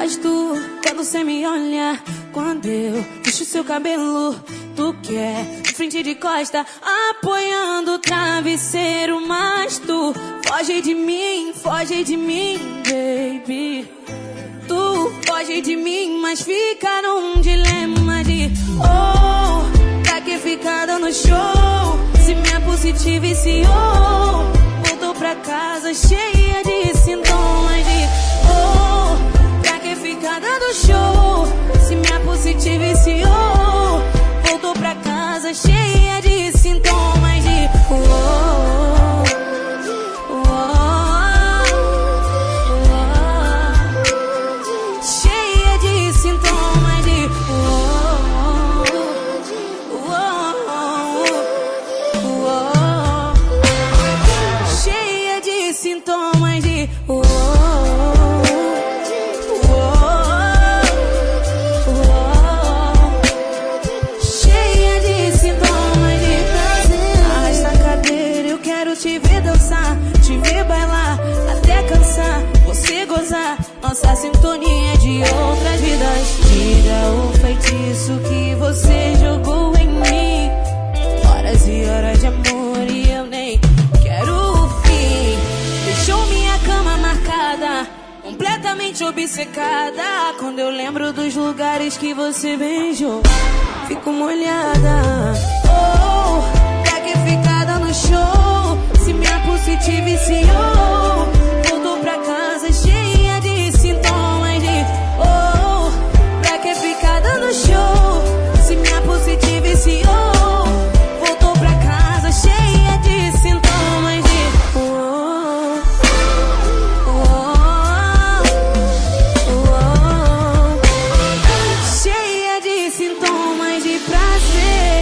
Gosto quando cê me olha, quando eu puxo seu cabelo. Tu quer de frente e de costa, apoiando o travesseiro. Mas tu foge de mim, baby. Tu foge de mim, mas fica num dilema de oh, pra que ficar dando show? Se minha pussy te viciou, voltou pra casa cheia de sintomas de oh, pra que ficar dando show? Se minha pussy te viciou, voltou pra casa cheia de sintomas de oh, oh, oh, oh, cheia de sintomas de oh, oh, oh, oh, cheia de sintomas de oh, te ver dançar, te ver bailar, até cansar, você gozar, nossa sintonia é de outras vidas. Tira o feitiço que você jogou em mim, horas e horas de amor e eu nem quero o fim. Deixou minha cama marcada, completamente obcecada. Quando eu lembro dos lugares que você beijou, fico molhada. Oh, pra que ficar dando show? Se minha pussy te viciou, voltou pra casa cheia de sintomas de oh, pra que ficar dando show? Se minha pussy te viciou, voltou pra casa cheia de sintomas de oh, oh, oh, oh, cheia de sintomas de prazer.